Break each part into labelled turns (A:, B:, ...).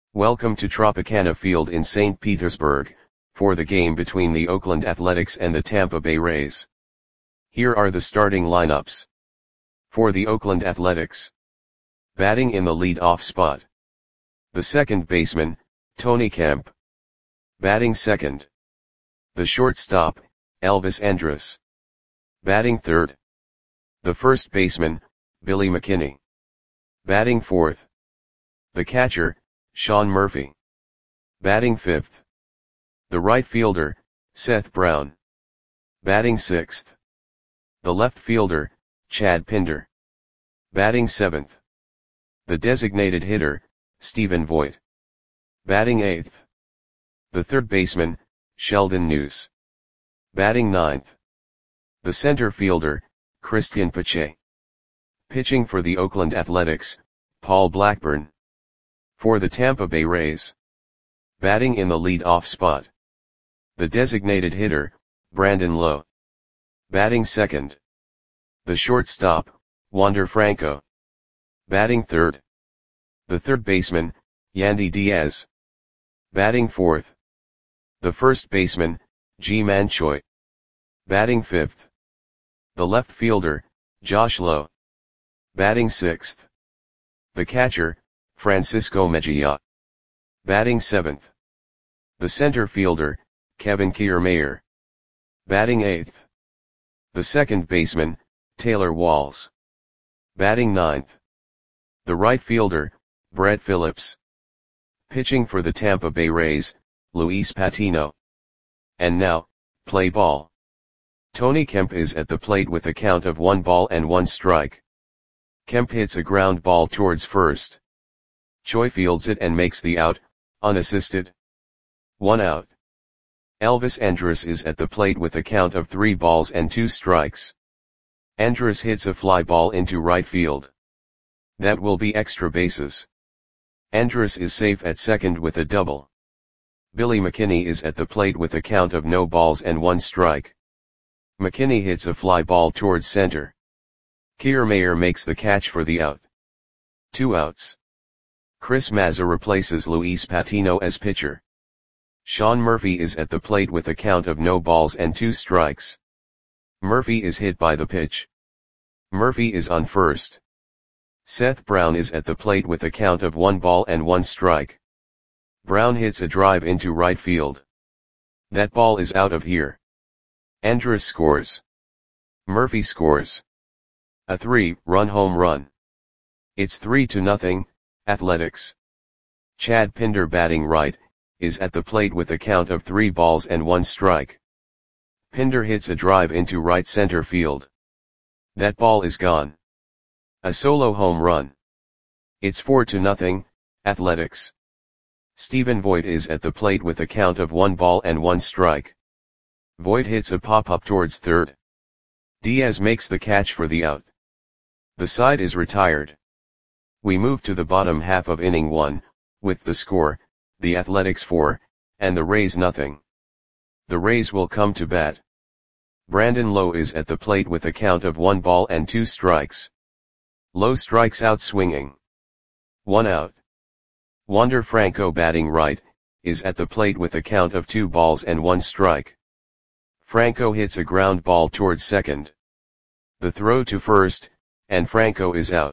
A: Welcome to Tropicana Field in St. Petersburg, for the game between the Oakland Athletics and the Tampa Bay Rays. Here are the starting lineups. For the Oakland Athletics. Batting in the lead-off spot. The second baseman, Tony Kemp. Batting second. The shortstop, Elvis Andrus. Batting third. The first baseman, Billy McKinney. Batting fourth. The catcher, Sean Murphy. Batting fifth. The right fielder, Seth Brown. Batting sixth. The left fielder, Chad Pinder. Batting seventh. The designated hitter, Stephen Vogt. Batting eighth. The third baseman, Sheldon Neuse. Batting ninth. The center fielder, Cristian Pache. Pitching for the Oakland Athletics, Paul Blackburn. For the Tampa Bay Rays. Batting in the lead-off spot. The designated hitter, Brandon Lowe. Batting second. The shortstop, Wander Franco. Batting third. The third baseman, Yandy Diaz. Batting fourth. The first baseman, Ji-Man Choi. Batting fifth. The left fielder, Josh Lowe. Batting sixth. The catcher, Francisco Mejia. Batting seventh. The center fielder, Kevin Kiermaier. Batting eighth. The second baseman, Taylor Walls. Batting ninth. The right fielder, Brett Phillips. Pitching for the Tampa Bay Rays, Luis Patino. And now, play ball. Tony Kemp is at the plate with a count of 1-1 strike. Kemp hits a ground ball towards first. Choi fields it and makes the out, unassisted. 1 out. Elvis Andrus is at the plate with a count of 3-2 strikes. Andrus hits a fly ball into right field. That will be extra bases. Andrus is safe at second with a double. Billy McKinney is at the plate with a count of 0-1 strike. McKinney hits a fly ball towards center. Kiermaier makes the catch for the out. 2 outs. Chris Mazza replaces Luis Patino as pitcher. Sean Murphy is at the plate with a count of 0-2 strikes. Murphy is hit by the pitch. Murphy is on first. Seth Brown is at the plate with a count of 1-1 strike. Brown hits a drive into right field. That ball is out of here. Andrus scores. Murphy scores. A 3-run home run. It's 3-0, Athletics. Chad Pinder batting right, is at the plate with a count of 3-1 strike. Pinder hits a drive into right center field. That ball is gone. A solo home run. It's 4-0, Athletics. Stephen Vogt is at the plate with a count of 1-1 strike. Vogt hits a pop-up towards third. Diaz makes the catch for the out. The side is retired. We move to the bottom half of inning 1, with the score, the Athletics 4, and the Rays nothing. The Rays will come to bat. Brandon Lowe is at the plate with a count of 1-2 strikes. Lowe strikes out swinging. 1 out. Wander Franco batting right, is at the plate with a count of 2-1 strike. Franco hits a ground ball towards second. The throw to first, and Franco is out.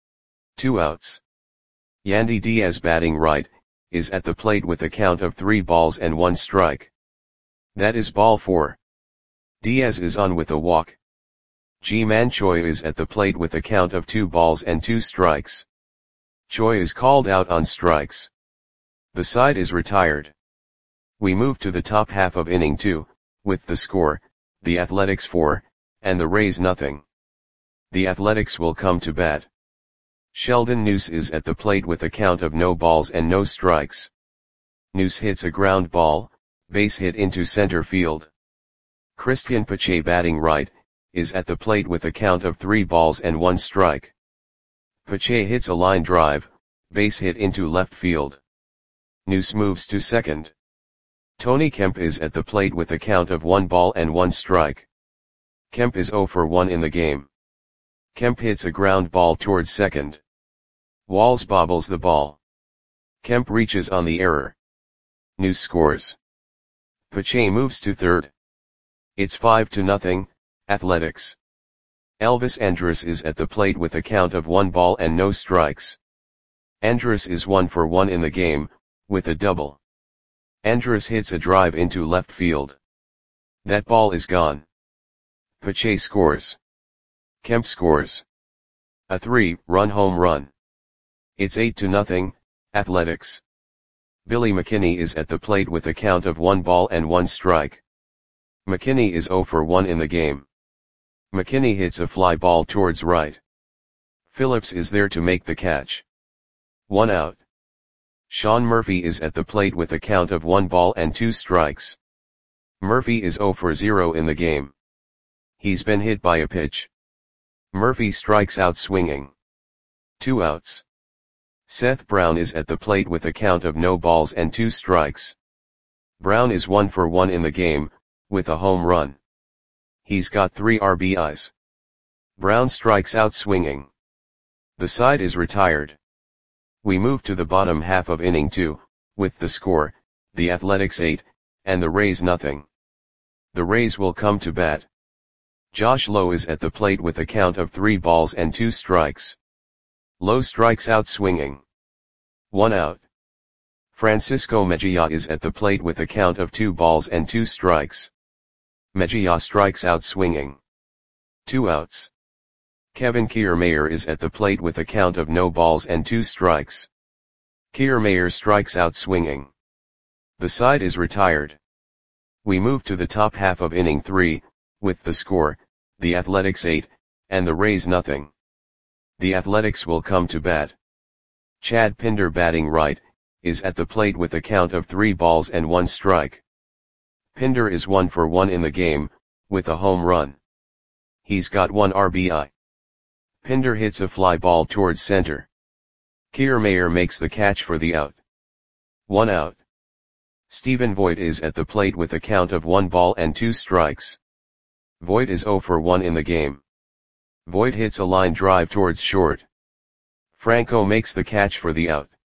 A: 2 outs. Yandy Diaz batting right, is at the plate with a count of 3-1 strike. That is ball 4. Diaz is on with a walk. Ji-Man Choi is at the plate with a count of 2-2 strikes. Choi is called out on strikes. The side is retired. We move to the top half of inning 2, with the score, the Athletics 4, and the Rays nothing. The Athletics will come to bat. Sheldon Neuse is at the plate with a count of 0 strikes. Neuse hits a ground ball, base hit into center field. Cristian Pache batting right, is at the plate with a count of 3-1 strike. Pache hits a line drive, base hit into left field. Neuse moves to second. Tony Kemp is at the plate with a count of 1-1 strike. Kemp is 0 for 1 in the game. Kemp hits a ground ball towards second. Walls bobbles the ball. Kemp reaches on the error. Noose scores. Pache moves to third. It's 5-0, Athletics. Elvis Andrus is at the plate with a count of 1 ball and no strikes. Andrus is 1 for 1 in the game, with a double. Andrus hits a drive into left field. That ball is gone. Pache scores. Kemp scores. A 3-run home run. It's 8-0, Athletics. Billy McKinney is at the plate with a count of 1 ball and 1 strike. McKinney is 0 for 1 in the game. McKinney hits a fly ball towards right. Phillips is there to make the catch. 1 out. Sean Murphy is at the plate with a count of 1 ball and 2 strikes. Murphy is 0 for 0 in the game. He's been hit by a pitch. Murphy strikes out swinging. 2 outs. Seth Brown is at the plate with a count of no balls and 2 strikes. Brown is 1 for 1 in the game, with a home run. He's got 3 RBIs. Brown strikes out swinging. The side is retired. We move to the bottom half of inning 2, with the score, the Athletics 8, and the Rays nothing. The Rays will come to bat. Josh Lowe is at the plate with a count of 3 balls and 2 strikes. Lowe strikes out swinging. 1 out. Francisco Mejia is at the plate with a count of 2 balls and 2 strikes. Mejia strikes out swinging. 2 outs. Kevin Kiermaier is at the plate with a count of no balls and 2 strikes. Kiermaier strikes out swinging. The side is retired. We move to the top half of inning 3, with the score, the Athletics 8, and the Rays nothing. The Athletics will come to bat. Chad Pinder batting right, is at the plate with a count of 3 balls and 1 strike. Pinder is 1 for 1 in the game, with a home run. He's got 1 RBI. Pinder hits a fly ball towards center. Kiermaier makes the catch for the out. 1 out. Stephen Voigt is at the plate with a count of 1 ball and 2 strikes. Voigt is 0 for 1 in the game. Voigt hits a line drive towards short. Franco makes the catch for the out.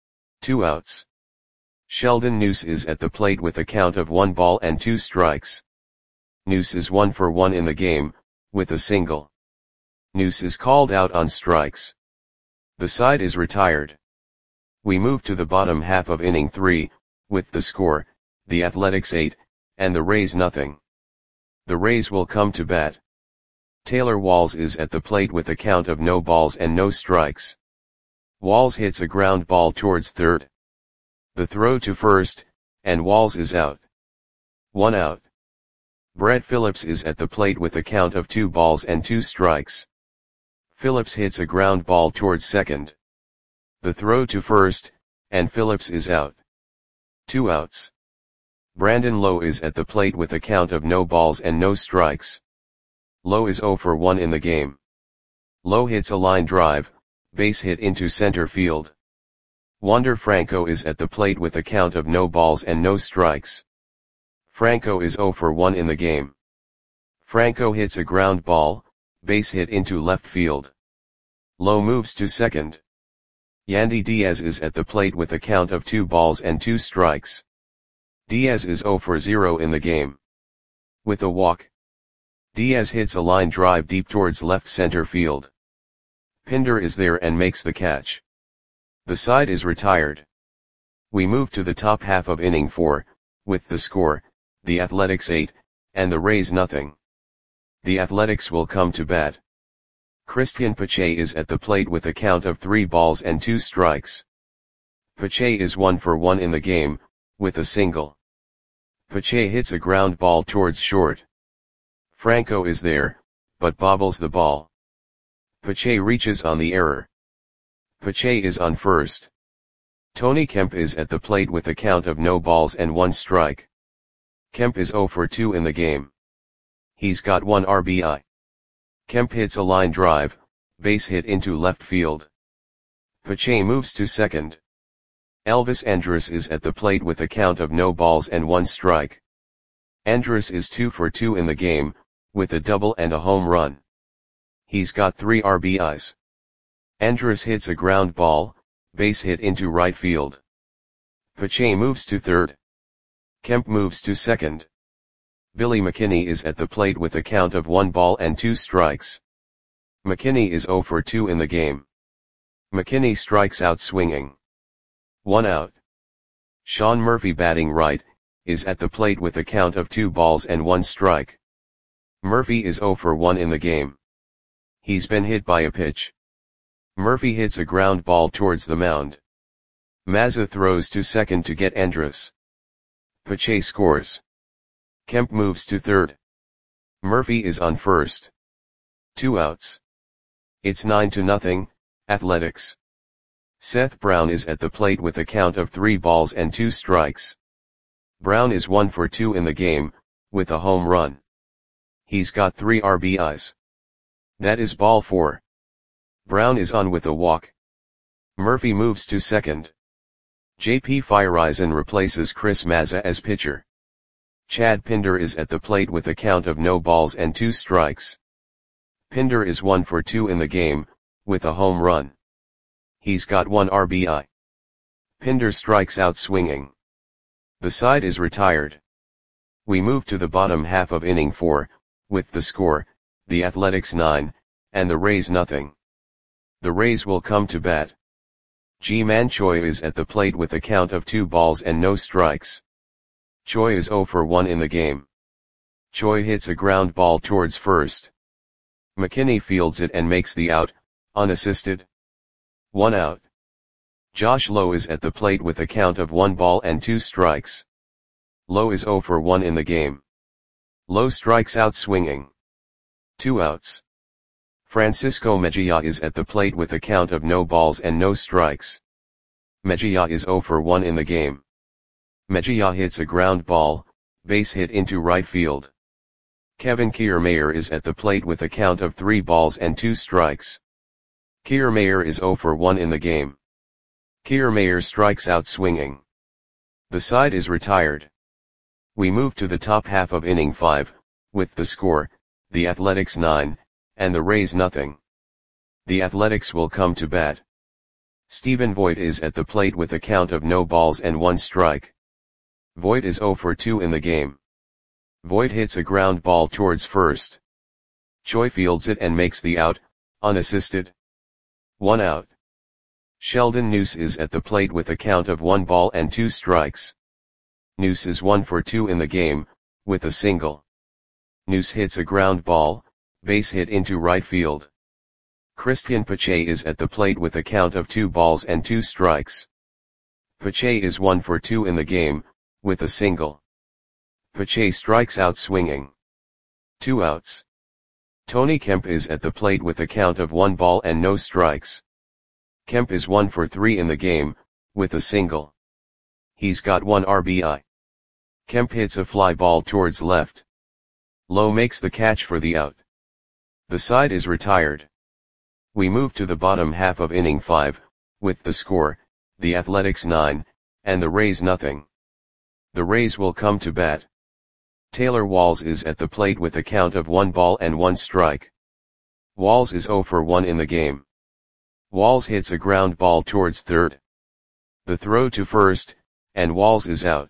A: 2 outs. Sheldon Noose is at the plate with a count of 1 ball and 2 strikes. Noose is 1 for 1 in the game, with a single. Noose is called out on strikes. The side is retired. We move to the bottom half of inning 3, with the score, the Athletics 8, and the Rays nothing. The Rays will come to bat. Taylor Walls is at the plate with a count of no balls and no strikes. Walls hits a ground ball towards third. The throw to first, and Walls is out. 1 out. Brett Phillips is at the plate with a count of 2 balls and 2 strikes. Phillips hits a ground ball towards second. The throw to first, and Phillips is out. 2 outs. Brandon Lowe is at the plate with a count of no balls and no strikes. Lowe is 0 for 1 in the game. Lowe hits a line drive, base hit into center field. Wander Franco is at the plate with a count of no balls and no strikes. Franco is 0 for 1 in the game. Franco hits a ground ball, base hit into left field. Lowe moves to second. Yandy Diaz is at the plate with a count of 2 balls and 2 strikes. Diaz is 0 for 0 in the game. With a walk. Diaz hits a line drive deep towards left center field. Pinder is there and makes the catch. The side is retired. We move to the top half of inning 4, with the score, the Athletics 8, and the Rays nothing. The Athletics will come to bat. Christian Pache is at the plate with a count of 3 balls and 2 strikes. Pache is 1 for 1 in the game, with a single. Pache hits a ground ball towards short. Franco is there, but bobbles the ball. Pache reaches on the error. Pache is on first. Tony Kemp is at the plate with a count of no balls and 1 strike. Kemp is 0 for 2 in the game. He's got 1 RBI. Kemp hits a line drive, base hit into left field. Pache moves to second. Elvis Andrus is at the plate with a count of no balls and 1 strike. Andrus is 2 for 2 in the game, with a double and a home run. He's got 3 RBIs. Andrus hits a ground ball, base hit into right field. Pache moves to third. Kemp moves to second. Billy McKinney is at the plate with a count of 1 ball and 2 strikes. McKinney is 0 for 2 in the game. McKinney strikes out swinging. 1 out. Sean Murphy, batting right, is at the plate with a count of 2 balls and 1 strike. Murphy is 0 for 1 in the game. He's been hit by a pitch. Murphy hits a ground ball towards the mound. Mazza throws to second to get Andrus. Pache scores. Kemp moves to third. Murphy is on first. 2 outs. It's 9-0, Athletics. Seth Brown is at the plate with a count of 3 balls and 2 strikes. Brown is 1 for 2 in the game, with a home run. He's got 3 RBIs. That is ball 4. Brown is on with a walk. Murphy moves to second. JP Feyereisen replaces Chris Mazza as pitcher. Chad Pinder is at the plate with a count of no balls and 2 strikes. Pinder is 1 for 2 in the game, with a home run. He's got 1 RBI. Pinder strikes out swinging. The side is retired. We move to the bottom half of inning 4, with the score, the Athletics 9, and the Rays nothing. The Rays will come to bat. Ji-Man Choi is at the plate with a count of 2 balls and no strikes. Choi is 0 for 1 in the game. Choi hits a ground ball towards first. McKinney fields it and makes the out, unassisted. 1 out. Josh Lowe is at the plate with a count of 1 ball and 2 strikes. Lowe is 0 for 1 in the game. Lowe strikes out swinging. 2 outs. Francisco Mejia is at the plate with a count of no balls and no strikes. Mejia is 0 for 1 in the game. Mejia hits a ground ball, base hit into right field. Kevin Kiermaier is at the plate with a count of 3 balls and 2 strikes. Kiermaier is 0 for 1 in the game. Kiermaier strikes out swinging. The side is retired. We move to the top half of inning 5, with the score, the Athletics 9, and the Rays nothing. The Athletics will come to bat. Stephen Voigt is at the plate with a count of no balls and 1 strike. Voigt is 0 for 2 in the game. Voigt hits a ground ball towards first. Choi fields it and makes the out, unassisted. 1 out. Sheldon Neuse is at the plate with a count of 1 ball and 2 strikes. Neuse is 1 for 2 in the game, with a single. Neuse hits a ground ball, base hit into right field. Christian Pache is at the plate with a count of 2 balls and 2 strikes. Pache is 1 for 2 in the game, with a single. Pache strikes out swinging. 2 outs. Tony Kemp is at the plate with a count of 1 ball and no strikes. Kemp is 1 for 3 in the game, with a single. He's got 1 RBI. Kemp hits a fly ball towards left. Lowe makes the catch for the out. The side is retired. We move to the bottom half of inning 5, with the score, the Athletics 9, and the Rays nothing. The Rays will come to bat. Taylor Walls is at the plate with a count of 1 ball and 1 strike. Walls is 0 for 1 in the game. Walls hits a ground ball towards third. The throw to first, and Walls is out.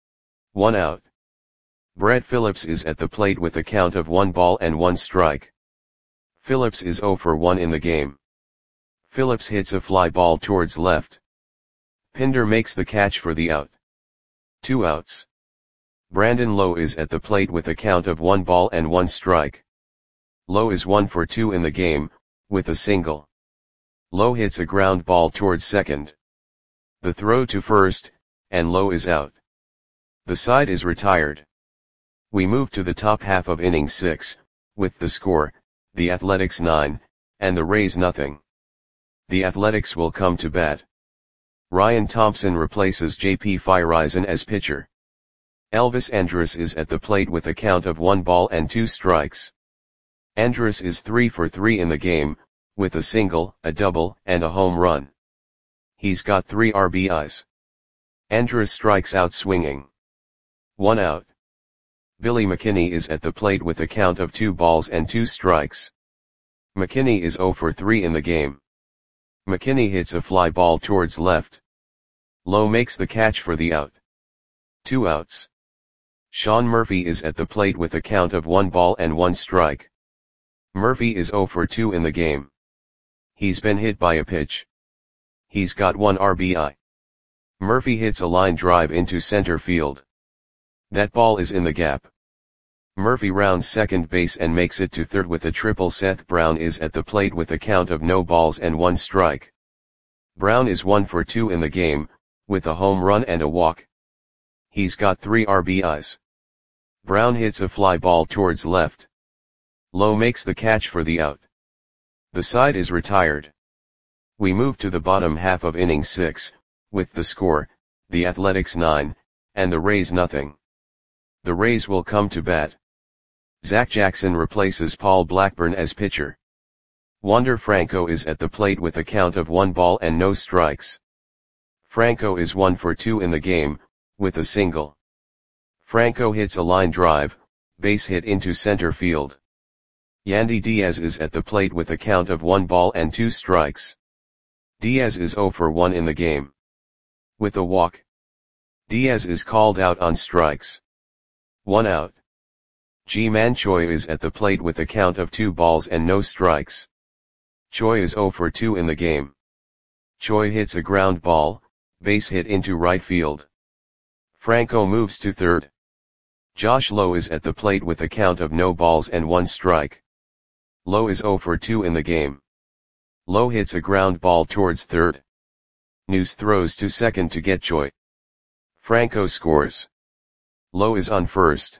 A: 1 out. Brett Phillips is at the plate with a count of 1 ball and 1 strike. Phillips is 0 for 1 in the game. Phillips hits a fly ball towards left. Pinder makes the catch for the out. 2 outs. Brandon Lowe is at the plate with a count of 1 ball and 1 strike. Lowe is 1 for 2 in the game, with a single. Lowe hits a ground ball towards second. The throw to first, and Lowe is out. The side is retired. We move to the top half of inning 6, with the score, the Athletics 9, and the Rays nothing. The Athletics will come to bat. Ryan Thompson replaces JP Feyereisen as pitcher. Elvis Andrus is at the plate with a count of 1 ball and 2 strikes. Andrus is 3 for 3 in the game, with a single, a double, and a home run. He's got 3 RBIs. Andrus strikes out swinging. 1 out. Billy McKinney is at the plate with a count of 2 balls and 2 strikes. McKinney is 0 for 3 in the game. McKinney hits a fly ball towards left. Lowe makes the catch for the out. 2 outs. Sean Murphy is at the plate with a count of 1 ball and 1 strike. Murphy is 0 for 2 in the game. He's been hit by a pitch. He's got 1 RBI. Murphy hits a line drive into center field. That ball is in the gap. Murphy rounds second base and makes it to third with a triple. Seth Brown is at the plate with a count of no balls and 1 strike. Brown is 1 for 2 in the game, with a home run and a walk. He's got 3 RBIs. Brown hits a fly ball towards left. Lowe makes the catch for the out. The side is retired. We move to the bottom half of inning 6, with the score, the Athletics 9, and the Rays nothing. The Rays will come to bat. Zach Jackson replaces Paul Blackburn as pitcher. Wander Franco is at the plate with a count of 1 ball and no strikes. Franco is 1 for 2 in the game, with a single. Franco hits a line drive, base hit into center field. Yandy Diaz is at the plate with a count of 1 ball and 2 strikes. Diaz is 0 for 1 in the game. With a walk. Diaz is called out on strikes. 1 out. Ji-Man Choi is at the plate with a count of 2 balls and no strikes. Choi is 0 for 2 in the game. Choi hits a ground ball, base hit into right field. Franco moves to third. Josh Lowe is at the plate with a count of no balls and 1 strike. Lowe is 0 for 2 in the game. Lowe hits a ground ball towards third. News throws to second to get Choi. Franco scores. Lowe is on first.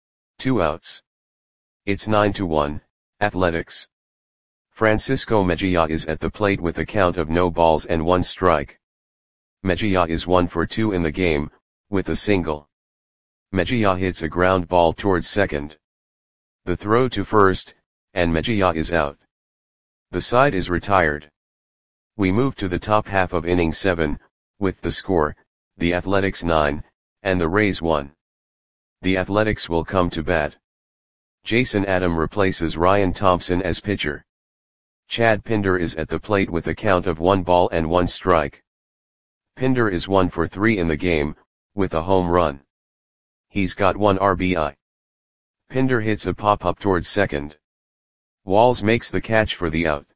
A: 2 outs. It's 9-1, Athletics. Francisco Mejia is at the plate with a count of no balls and 1 strike. Mejia is 1 for 2 in the game, with a single. Mejia hits a ground ball towards second. The throw to first, and Mejia is out. The side is retired. We move to the top half of inning 7, with the score, the Athletics 9, and the Rays 1. The Athletics will come to bat. Jason Adam replaces Ryan Thompson as pitcher. Chad Pinder is at the plate with a count of 1 ball and 1 strike. Pinder is 1 for 3 in the game, with a home run. He's got 1 RBI. Pinder hits a pop-up towards second. Walls makes the catch for the out.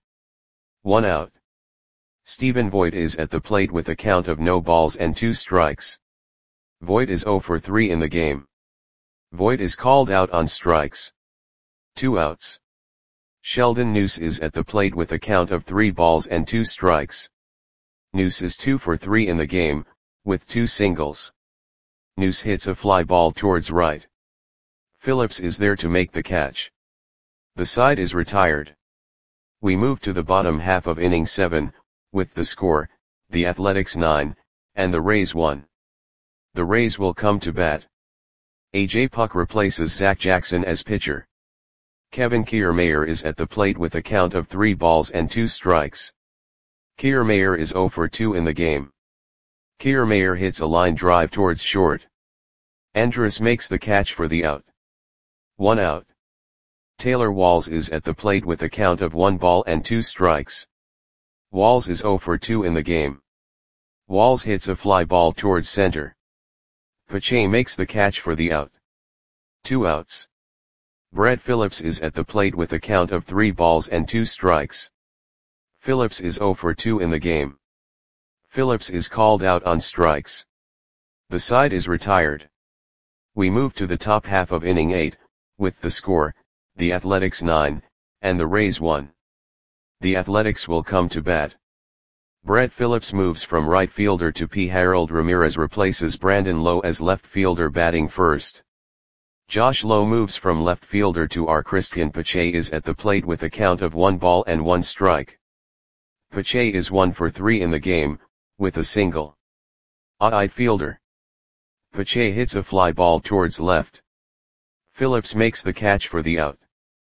A: 1 out. Stephen Voigt is at the plate with a count of no balls and 2 strikes. Voigt is 0 for 3 in the game. Voigt is called out on strikes. 2 outs. Sheldon Neuse is at the plate with a count of 3 balls and 2 strikes. Neuse is 2 for 3 in the game, with 2 singles. Neuse hits a fly ball towards right. Phillips is there to make the catch. The side is retired. We move to the bottom half of inning 7, with the score, the Athletics 9, and the Rays 1. The Rays will come to bat. A.J. Puck replaces Zach Jackson as pitcher. Kevin Kiermaier is at the plate with a count of 3 balls and 2 strikes. Kiermaier is 0 for 2 in the game. Kiermaier hits a line drive towards short. Andrus makes the catch for the out. 1 out. Taylor Walls is at the plate with a count of 1 ball and 2 strikes. Walls is 0 for 2 in the game. Walls hits a fly ball towards center. Pache makes the catch for the out. 2 outs. Brett Phillips is at the plate with a count of 3 balls and 2 strikes. Phillips is 0 for 2 in the game. Phillips is called out on strikes. The side is retired. We move to the top half of inning 8, with the score, the Athletics 9, and the Rays 1. The Athletics will come to bat. Brett Phillips moves from right fielder to P. Harold Ramirez replaces Brandon Lowe as left fielder batting first. Josh Lowe moves from left fielder to R. Christian Pache is at the plate with a count of 1 ball and 1 strike. Pache is 1 for 3 in the game, with a single. Right fielder. Pache hits a fly ball towards left. Phillips makes the catch for the out.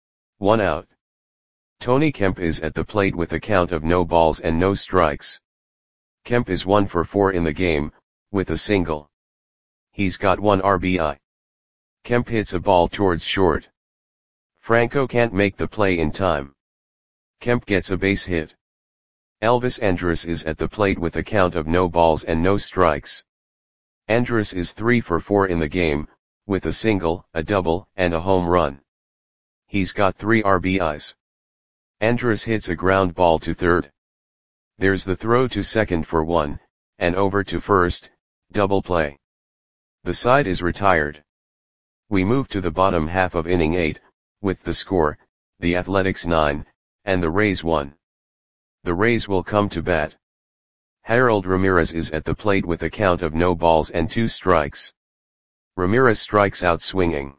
A: 1 out. Tony Kemp is at the plate with a count of no balls and no strikes. Kemp is 1 for 4 in the game, with a single. He's got 1 RBI. Kemp hits a ball towards short. Franco can't make the play in time. Kemp gets a base hit. Elvis Andrus is at the plate with a count of no balls and no strikes. Andrus is 3 for 4 in the game, with a single, a double, and a home run. He's got 3 RBIs. Andrus hits a ground ball to third. There's the throw to second for 1, and over to first, double play. The side is retired. We move to the bottom half of inning 8, with the score, the Athletics 9, and the Rays 1. The Rays will come to bat. Harold Ramirez is at the plate with a count of no balls and 2 strikes. Ramirez strikes out swinging.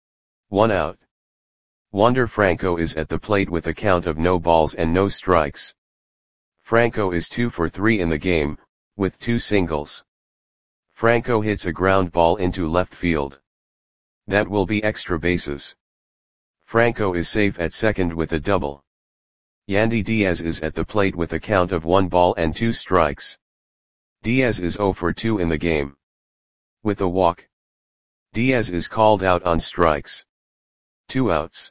A: 1 out. Wander Franco is at the plate with a count of no balls and no strikes. Franco is 2 for 3 in the game, with 2 singles. Franco hits a ground ball into left field. That will be extra bases. Franco is safe at second with a double. Yandy Diaz is at the plate with a count of 1 ball and 2 strikes. Diaz is 0 for 2 in the game. With a walk. Diaz is called out on strikes. 2 outs.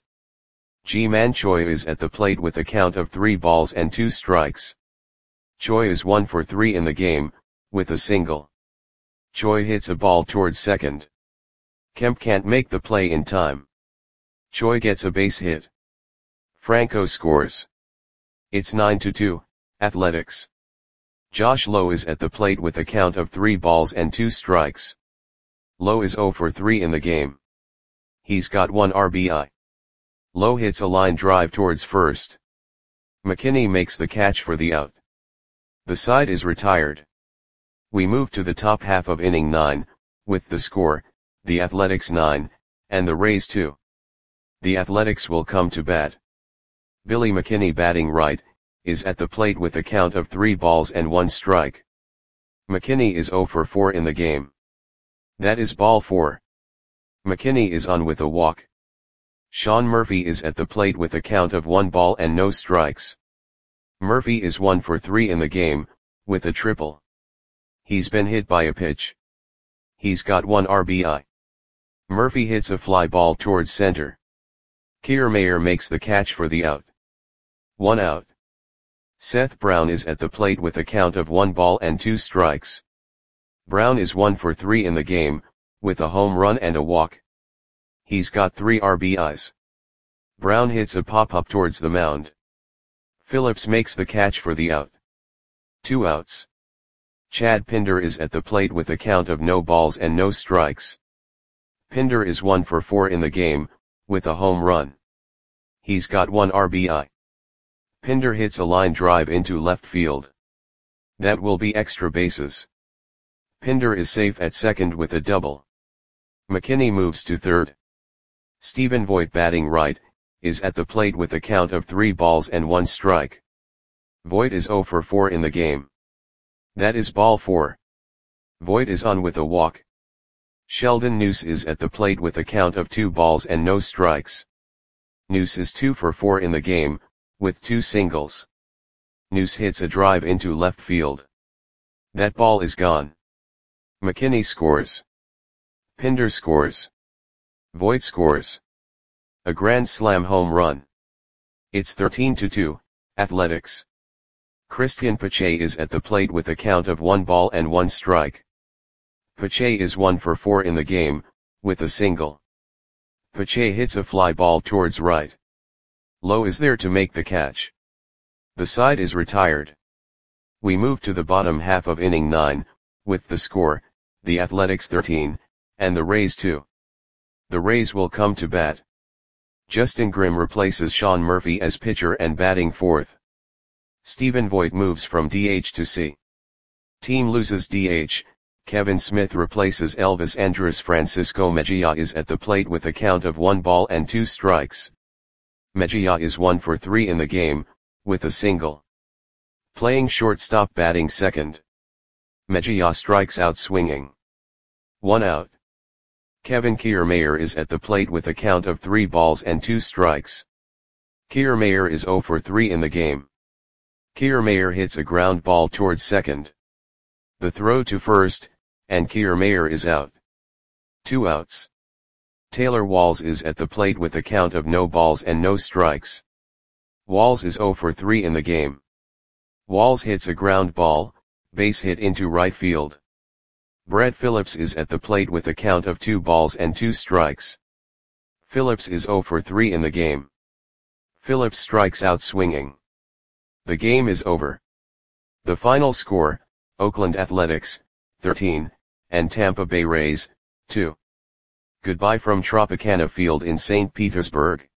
A: Ji-Man Choi is at the plate with a count of 3 balls and 2 strikes. Choi is 1 for 3 in the game, with a single. Choi hits a ball towards second. Kemp can't make the play in time. Choi gets a base hit. Franco scores. It's 9-2, Athletics. Josh Lowe is at the plate with a count of 3 balls and 2 strikes. Lowe is 0 for 3 in the game. He's got 1 RBI. Lowe hits a line drive towards first. McKinney makes the catch for the out. The side is retired. We move to the top half of inning 9, with the score, the Athletics 9, and the Rays 2. The Athletics will come to bat. Billy McKinney, batting right, is at the plate with a count of 3 balls and 1 strike. McKinney is 0 for 4 in the game. That is ball 4. McKinney is on with a walk. Sean Murphy is at the plate with a count of 1 ball and no strikes. Murphy is 1 for 3 in the game, with a triple. He's been hit by a pitch. He's got 1 RBI. Murphy hits a fly ball towards center. Kiermaier makes the catch for the out. 1 out. Seth Brown is at the plate with a count of 1 ball and 2 strikes. Brown is 1 for 3 in the game, with a home run and a walk. He's got 3 RBIs. Brown hits a pop-up towards the mound. Phillips makes the catch for the out. 2 outs. Chad Pinder is at the plate with a count of no balls and no strikes. Pinder is 1 for 4 in the game, with a home run. He's got 1 RBI. Pinder hits a line drive into left field. That will be extra bases. Pinder is safe at second with a double. McKinney moves to third. Stephen Voigt, batting right, is at the plate with a count of 3 balls and 1 strike. Voigt is 0 for 4 in the game. That is ball 4. Voigt is on with a walk. Sheldon Neuse is at the plate with a count of 2 balls and no strikes. Neuse is 2 for 4 in the game, with 2 singles. Neuse hits a drive into left field. That ball is gone. McKinney scores. Pinder scores. Voigt scores. A grand slam home run. It's 13-2, Athletics. Christian Pache is at the plate with a count of 1 ball and 1 strike. Pache is 1 for 4 in the game, with a single. Pache hits a fly ball towards right. Lowe is there to make the catch. The side is retired. We move to the bottom half of inning 9, with the score, the Athletics 13, and the Rays 2. The Rays will come to bat. Justin Grimm replaces Sean Murphy as pitcher and batting fourth. Stephen Voigt moves from DH to C. Team loses DH, Kevin Smith replaces Elvis Andrus. Francisco Mejia is at the plate with a count of 1 ball and 2 strikes. Mejia is 1 for 3 in the game, with a single. Playing shortstop, batting second. Mejia strikes out swinging. 1 out. Kevin Kiermaier is at the plate with a count of 3 balls and 2 strikes. Kiermaier is 0 for 3 in the game. Kiermaier hits a ground ball towards second. The throw to first, and Kiermaier is out. 2 outs. Taylor Walls is at the plate with a count of no balls and no strikes. Walls is 0 for 3 in the game. Walls hits a ground ball, base hit into right field. Brett Phillips is at the plate with a count of 2 balls and 2 strikes. Phillips is 0 for 3 in the game. Phillips strikes out swinging. The game is over. The final score, Oakland Athletics, 13, and Tampa Bay Rays, 2. Goodbye from Tropicana Field in St. Petersburg.